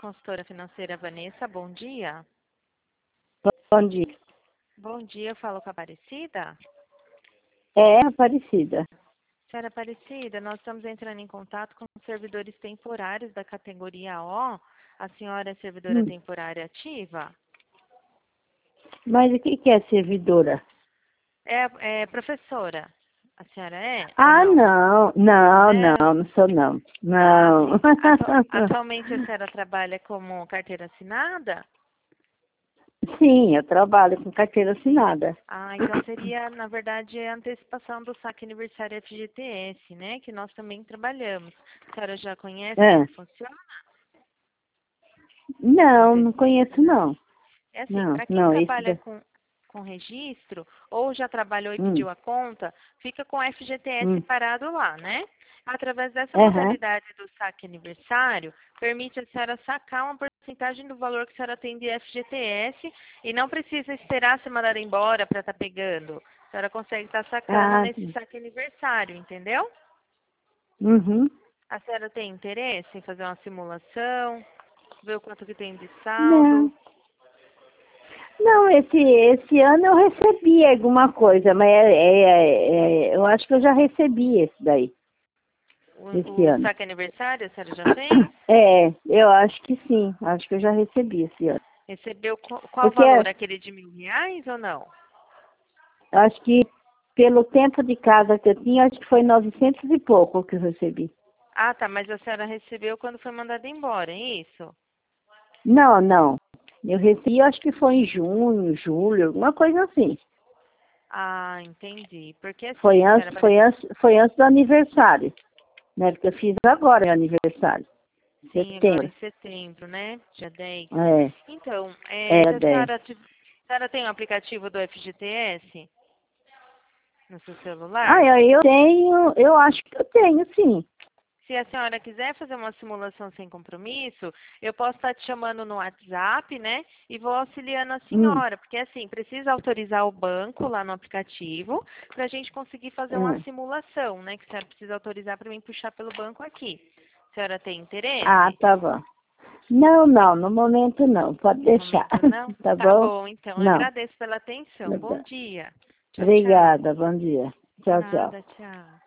consultora financeira Vanessa, bom dia. Bom dia. Bom dia, eu falo com a Aparecida. É, Aparecida. Senhora Aparecida, nós estamos entrando em contato com servidores temporários da categoria O. A senhora é servidora temporária ativa? Mas o que é servidora? É professora. A senhora é? Ah, Ou não? não sou não. Ah, Não. sim. Atualmente a senhora trabalha como carteira assinada? Sim, eu trabalho com carteira assinada. Ah, então seria, na verdade, a antecipação do saque aniversário FGTS, né? Que nós também trabalhamos. A senhora já conhece É. como funciona? Não conheço não. É assim, para quem Não, trabalha com registro, ou já trabalhou e pediu a conta, fica com o FGTS parado lá, né? Através dessa modalidade do saque aniversário, permite a senhora sacar uma porcentagem do valor que a senhora tem de FGTS e não precisa esperar ser mandada embora para estar pegando. A senhora consegue estar sacando nesse saque aniversário, entendeu? Uhum. A senhora tem interesse em fazer uma simulação, ver o quanto que tem de saldo? Não. Não, esse ano eu recebi alguma coisa, mas eu acho que eu já recebi esse daí. Esse O ano. saque aniversário, a senhora já fez? É, eu acho que sim. Acho que eu já recebi esse ano. Recebeu qual Porque valor? Aquele de R$ 1.000 ou não? eu acho que pelo tempo de casa que eu tinha, acho que foi 900 e pouco que eu recebi. Ah, tá, mas a senhora recebeu quando foi mandada embora, é isso? Não. Eu recebi, acho que foi em junho, julho, alguma coisa assim. Ah, entendi. Porque assim, Foi a antes, senhora... foi antes do aniversário, né? Porque eu fiz agora meu aniversário. Sim, agora Setembro. em setembro, né? Dia 10. É, Então, se era a 10. senhora tem o aplicativo do FGTS no seu celular? Ah, eu acho que eu tenho, sim. Se a senhora quiser fazer uma simulação sem compromisso, eu posso estar te chamando no WhatsApp, né? E vou auxiliando a senhora, porque assim, precisa autorizar o banco lá no aplicativo para a gente conseguir fazer uma simulação, né? Que a senhora precisa autorizar para mim puxar pelo banco aqui. A senhora tem Ah, interesse? tá bom. Não, no momento não, pode No deixar. momento não? Tá Tá bom? bom, então. Não. Agradeço pela atenção. Bom dia. Tchau, tchau. Obrigada, bom dia. Tchau, tchau. Nada, tchau.